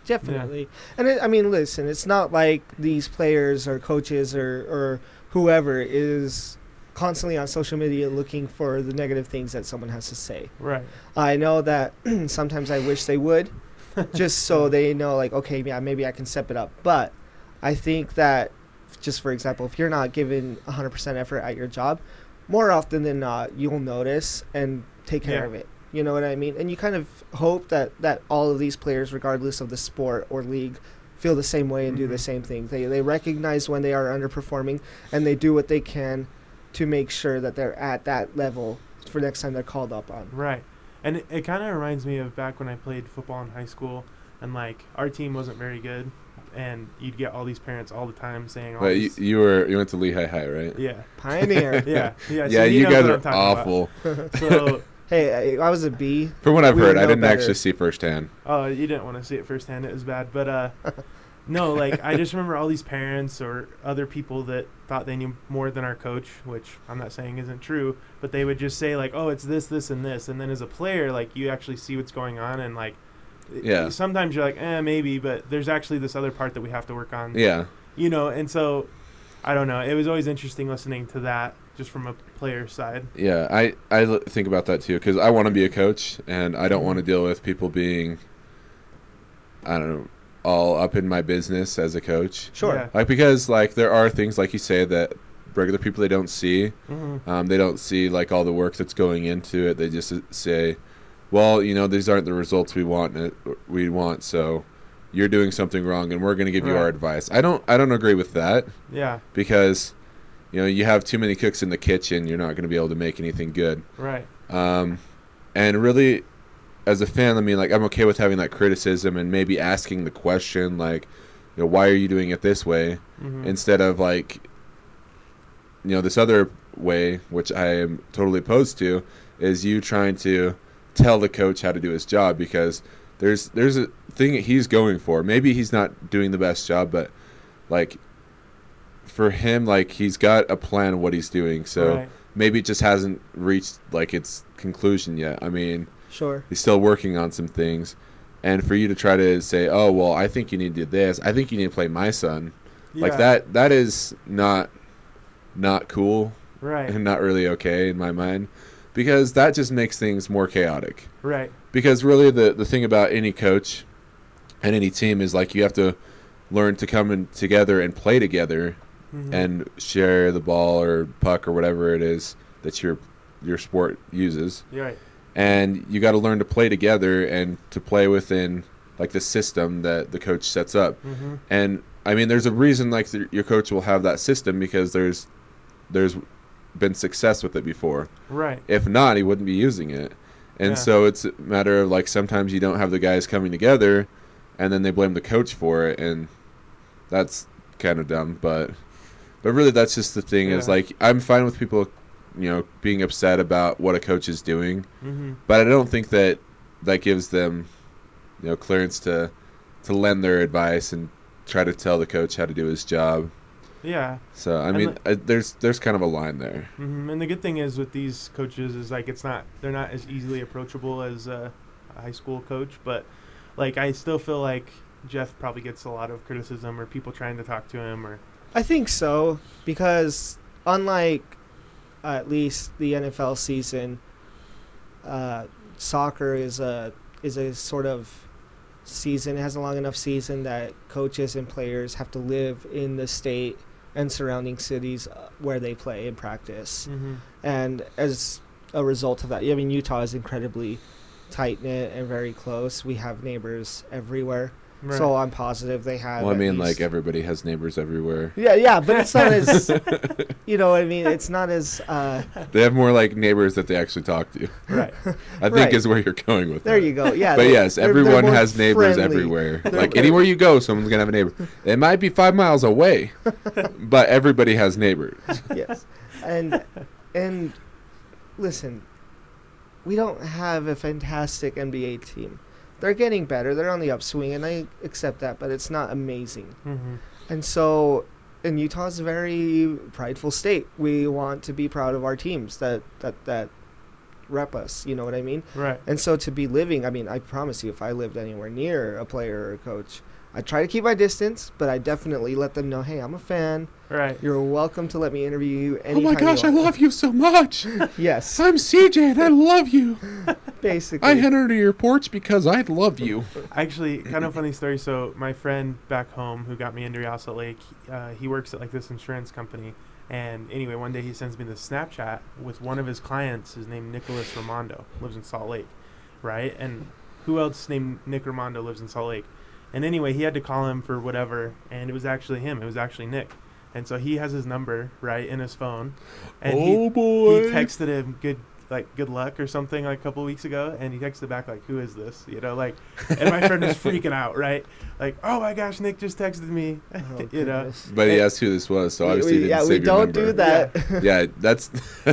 definitely. And it, I mean, listen, it's not like these players or coaches or, or whoever is constantly on social media looking for the negative things that someone has to say. Right. I know that sometimes I wish they would, just so they know, like, okay, yeah, maybe I can step it up. But I think that, just for example, if you're not giving one hundred percent effort at your job, more often than not, you'll notice and take care Yeah. of it. You know what I mean? And you kind of hope that, that all of these players, regardless of the sport or league, feel the same way and Mhm. do the same thing. They they recognize when they are underperforming, and they do what they can to make sure that they're at that level for next time they're called up on. Right. And it, it kind of reminds me of back when I played football in high school, and like our team wasn't very good, and you'd get all these parents all the time saying, all But you, these, you were you went to Lehigh High, right? yeah, Pioneer. yeah, yeah. so Yeah, you know guys what are I'm talking awful. about. So, Hey, I, I was a B. From what I've We heard, would I know didn't better. actually see firsthand. oh, you didn't want to see it firsthand. It was bad, but uh, no, like I just remember all these parents or other people that thought they knew more than our coach, which I'm not saying isn't true, but they would just say like, "Oh, it's this, this, and this," and then as a player, like you actually see what's going on, and like, Yeah. sometimes you're like, "Eh, maybe," but there's actually this other part that we have to work on. Yeah. You know, and so I don't know. It was always interesting listening to that just from a player's side. Yeah, I, I l- think about that too because I want to be a coach and I don't want to deal with people being, I don't know, all up in my business as a coach. Sure. Yeah. Like because like there are things like you say that regular people they don't see. Mm-hmm. Um, they don't see like all the work that's going into it. They just uh, say, well, you know, these aren't the results we want. uh, We want so. You're doing something wrong, and we're going to give you our Right. advice. I don't. I don't agree with that Yeah. because, you know, you have too many cooks in the kitchen. You're not going to be able to make anything good. Right. Um, and really, as a fan, I mean, like, I'm okay with having that criticism and maybe asking the question, like, you know, why are you doing it this way? Mm-hmm. Instead of, like, you know, this other way, which I am totally opposed to, is you trying to tell the coach how to do his job because there's there's a thing that he's going for. Maybe he's not doing the best job, but, like, for him, like, he's got a plan of what he's doing. So Right. maybe it just hasn't reached, like, its conclusion yet. I mean, Sure. he's still working on some things. And for you to try to say, oh, well, I think you need to do this. I think you need to play my son. Like, Yeah. that that is not not cool Right. and not really okay in my mind because that just makes things more chaotic. Right. Because really the, the thing about any coach and any team is, like, you have to learn to come in together and play together Mm-hmm. and share the ball or puck or whatever it is that your your sport uses. You're right. And you got to learn to play together and to play within, like, the system that the coach sets up. Mm-hmm. And I mean, there's a reason, like, th- your coach will have that system because there's there's been success with it before. Right. If not, he wouldn't be using it. And Yeah. so it's a matter of, like, sometimes you don't have the guys coming together, and then they blame the coach for it, and that's kind of dumb. But but really, that's just the thing is, Yeah. like, I'm fine with people, you know, being upset about what a coach is doing, Mm-hmm. but I don't think that that gives them, you know, clearance to to lend their advice and try to tell the coach how to do his job. Yeah. So I And mean, uh, there's there's kind of a line there. Mm-hmm. And the good thing is with these coaches is like it's not they're not as easily approachable as a, a high school coach, but like I still feel like Jeff probably gets a lot of criticism or people trying to talk to him or I think so because unlike uh, at least the N F L season, uh, soccer is a is a sort of season. It has a long enough season that coaches and players have to live in the state and surrounding cities uh, where they play and practice. mm-hmm. And as a result of that, I mean, Utah is incredibly tight knit and very close. We have neighbors everywhere, Right. so I'm positive they have. Well, I at mean, least- like, everybody has neighbors everywhere. yeah, yeah, but it's not as you know. what I mean, it's not as. Uh, They have more, like, neighbors that they actually talk to. right. I think Right. is where you're going with there that. you go. Yeah, But they're- yes, they're- they're everyone more has neighbors friendly. everywhere. They're- Like, they're- anywhere you go, someone's gonna have a neighbor. It might be five miles away, but everybody has neighbors. Yes, and and listen, we don't have a fantastic N B A team. They're getting better. They're on the upswing, and I accept that, but it's not amazing. Mm-hmm. And so, and Utah's a very prideful state. We want to be proud of our teams that that that rep us. You know what I mean? Right. And so to be living, I mean, I promise you, if I lived anywhere near a player or a coach, I try to keep my distance, but I definitely let them know, hey, I'm a fan. Right. You're welcome to let me interview you Oh anytime my gosh, you I want. love you so much. Yes, I'm C J and I love you. basically. I head under your porch because I love you. Actually, kind of funny story. So my friend back home who got me into Real Salt Lake, uh, he works at like this insurance company. And anyway, one day he sends me this Snapchat with one of his clients. His name Nicholas Ramondo, lives in Salt Lake, right? And who else named Nick Ramondo lives in Salt Lake? And anyway, he had to call him for whatever, and it was actually him. It was actually Nick. And so he has his number, right, in his phone. And Oh, he, boy. he texted him good like good luck or something like a couple of weeks ago, and he texted back like, who is this? You know, like, and my friend was freaking out, right? Like, oh my gosh, Nick just texted me. Oh, you know. goodness. But he asked who this was, so We- obviously we- he didn't yeah, we save your don't number. do that. Yeah, that's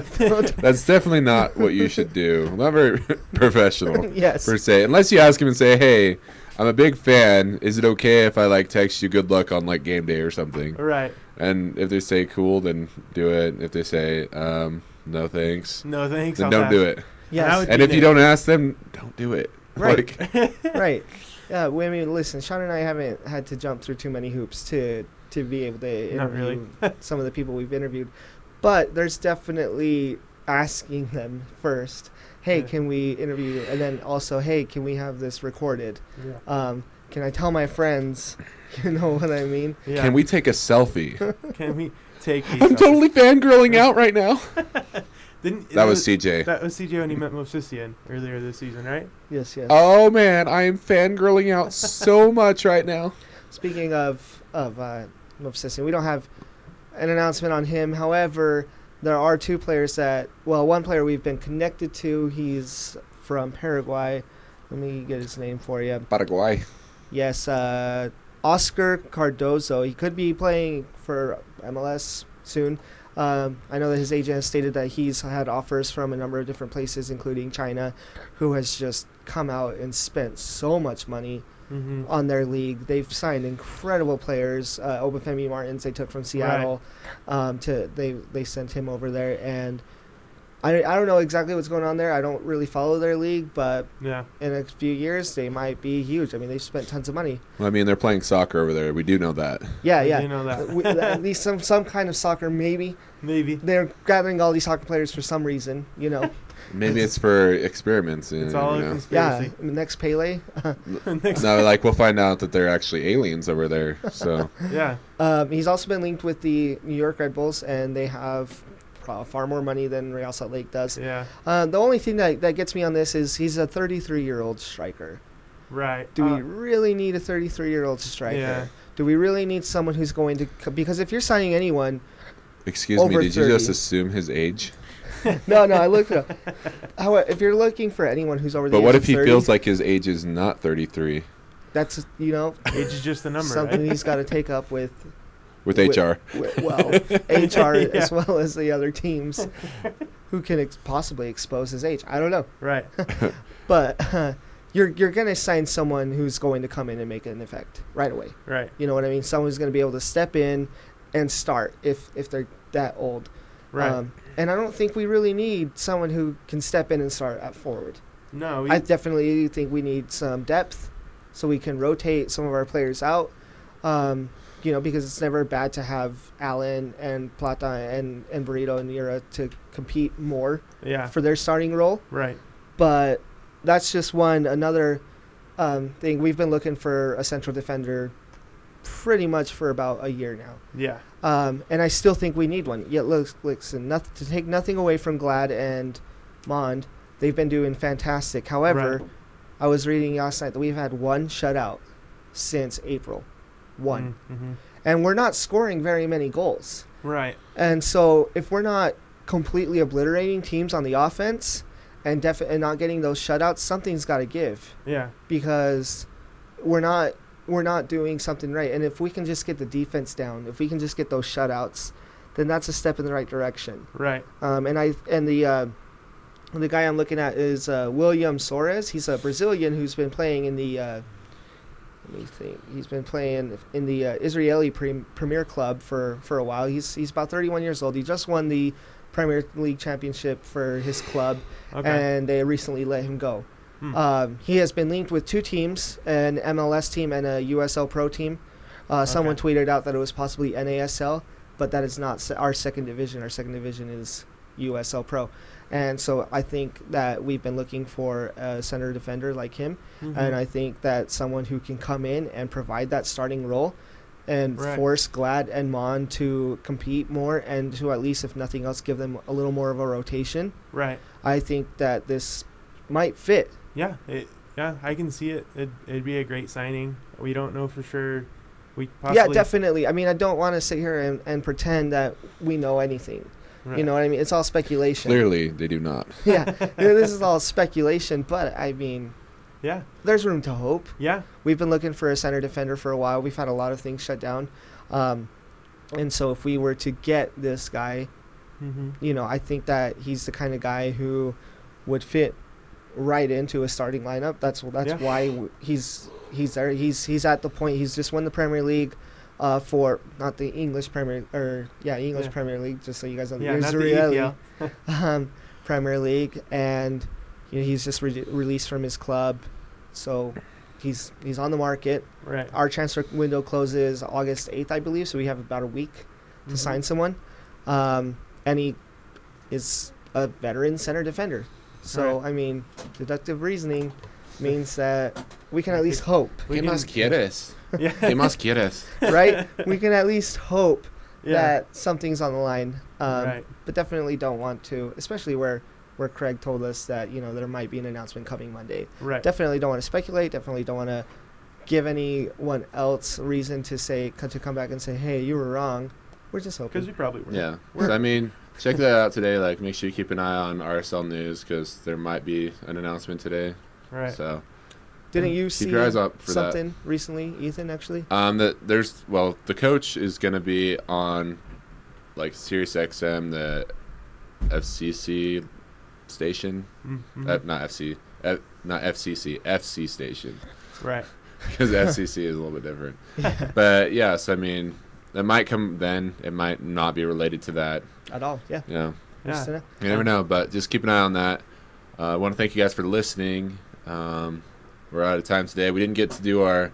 that's definitely not what you should do. Not very professional, Yes. per se. Unless you ask him and say, "Hey, I'm a big fan. Is it okay if I like text you good luck on like game day or something?" Right. And if they say cool, then do it. If they say um, no thanks, No thanks. then I'll don't pass. do it. Yes. Now it- And if you don't ask them, don't do it. Right. Like, Right. Yeah. Well, I mean, listen, Sean and I haven't had to jump through too many hoops to to be able to Not interview really. some of the people we've interviewed, but there's definitely asking them first. Hey, Yeah. can we interview you? And then also, hey, can we have this recorded? Yeah. Um, can I tell my friends? You know what I mean? Yeah. Can we take a selfie? Can we take these? I'm totally fangirling out right now. Didn't, That was C J. That was C J when he met Movsisyan earlier this season, right? Yes. Yes. Oh man, I am fangirling out so much right now. Speaking of of uh, Movsisyan, we don't have an announcement on him. However, there are two players that, well, one player we've been connected to. He's from Paraguay. Let me get his name for you. Paraguay. Yes, uh, Oscar Cardozo. He could be playing for M L S soon. Um, I know that his agent has stated that he's had offers from a number of different places, including China, who has just come out and spent so much money Mm-hmm. on their league. They've signed incredible players. Uh, Obafemi Martins they took from Seattle. Um, to they they sent him over there, and I I don't know exactly what's going on there. I don't really follow their league, but Yeah. in a few years they might be huge. I mean, they've spent tons of money. Well, I mean, they're playing soccer over there. We do know that. Yeah, I yeah. do know that. We- at least some some kind of soccer, maybe. Maybe. They're gathering all these soccer players for some reason, you know. Maybe it's for experiments. You It's never all a know. Yeah, conspiracy. next Pele. Next- No, like we'll find out that they're actually aliens over there. So Yeah. Um, he's also been linked with the New York Red Bulls, and they have pro- far more money than Real Salt Lake does. Yeah. Uh, the only thing that, that gets me on this is he's a thirty-three-year-old striker. Right. Do Uh, we really need a thirty-three-year-old striker? Yeah. Do we really need someone who's going to... co- Because if you're signing anyone... excuse me, Over did you just thirty. assume his age? No, no, I looked it up. However, if you're looking for anyone who's over the But age what of if he thirty, feels like his age is not thirty-three that's, you know, Age is just a number, something right? he's got to take up with... with With- H R? with well, H R Yeah. as well as the other teams who can ex- possibly expose his age. I don't know. Right. But uh, you're you're going to sign someone who's going to come in and make an effect right away. Right. You know what I mean? Someone who's going to be able to step in and start if if they're that old. Right. Um, and I don't think we really need someone who can step in and start at forward. no. We, I definitely think we need some depth so we can rotate some of our players out. Um, you know, because it's never bad to have Allen and Plata and, and Burrito and Nira to compete more yeah. for their starting role. Right. But that's just one. Another um, thing, we've been looking for a central defender pretty much for about a year now. Yeah. Um, and I still think we need one. Yet, look, listen, nothing, to take nothing away from Glad and Mond, they've been doing fantastic. However, Right. I was reading last night that we've had one shutout since April. One. Mm-hmm. And we're not scoring very many goals. Right. And so if we're not completely obliterating teams on the offense and def- and not getting those shutouts, something's got to give Yeah. because we're not we're not doing something right. And if we can just get the defense down, if we can just get those shutouts, then that's a step in the right direction. Right. Um, and I and the uh, the guy I'm looking at is uh, William Soares. He's a Brazilian who's been playing in the uh, let me think. He's been playing in the uh, Israeli pre- Premier Club for, for a while. He's he's about thirty-one years old. He just won the Premier League championship for his club, Okay. and they recently let him go. Hmm. Um, he has been linked with two teams, an M L S team and a U S L Pro team. Uh, Someone Okay. tweeted out that it was possibly N A S L, but that is not se- our second division. Our second division is U S L Pro. And so I think that we've been looking for a center defender like him, Mhm. and I think that someone who can come in and provide that starting role and Right. force Glad and Mon to compete more, and to at least, if nothing else, give them a little more of a rotation. Right. I think that this might fit. Yeah. It. Yeah. I can see it. It. It'd be a great signing. We don't know for sure. We possibly. Yeah, definitely. I mean, I don't want to sit here and, and pretend that we know anything. Right. You know what I mean? It's all speculation. Clearly, they do not. Yeah, this is all speculation, but I mean, Yeah. there's room to hope. Yeah. We've been looking for a center defender for a while. We've had a lot of things shut down. Um, and so if we were to get this guy, Mm-hmm. you know, I think that he's the kind of guy who would fit right into a starting lineup. That's that's Yeah. why w- he's he's there. He's he's at the point. He's just won the Premier League uh, for not the English Premier or yeah English Yeah. Premier League. Just so you guys know, Yeah. There's Not the Zurriel E P L. um, Premier League, and you know, he's just re- released from his club, so he's he's on the market. Right. Our transfer window closes August eighth, I believe, so we have about a week to Mhm. sign someone. Um, and he is a veteran center defender. So, Right. I mean, deductive reasoning means that we can at least hope, We ¿Qué can- más quieres? Yeah. ¿Qué más quieres? right? We can at least hope Yeah. that something's on the line. Um, Right. But definitely don't want to, especially where, where Craig told us that, you know, there might be an announcement coming Monday. Right. Definitely don't want to speculate. Definitely don't want to give anyone else reason to say, to come back and say, hey, you were wrong. We're just hoping. Because we probably were. Yeah. We're- So, I mean, check that out today. Like, make sure you keep an eye on R S L News because there might be an announcement today. Right. So, Didn't you keep see your eyes up for that. something recently, Ethan, actually? Um, that there's well, the coach is gonna be on, like Sirius X M, the F C C station. Mm-hmm. Uh, not F C, F, not F C C, F C station, Right. because F C C is a little bit different. But yes, I mean, it might come then. It might not be related to that. At all, yeah. You know, Just to Yeah. know. you never know. But just keep an eye on that. Uh, I want to thank you guys for listening. Um, we're out of time today. We didn't get to do our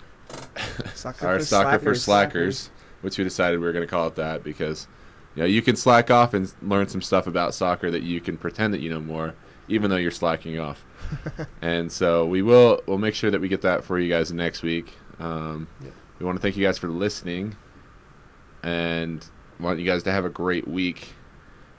Soccer our for soccer for slackers. slackers, which we decided we were going to call it that because, you know, you can slack off and learn some stuff about soccer that you can pretend that you know more, even though you're slacking off. And so we will we'll make sure that we get that for you guys next week. Um, Yep. We want to thank you guys for listening, and want you guys to have a great week.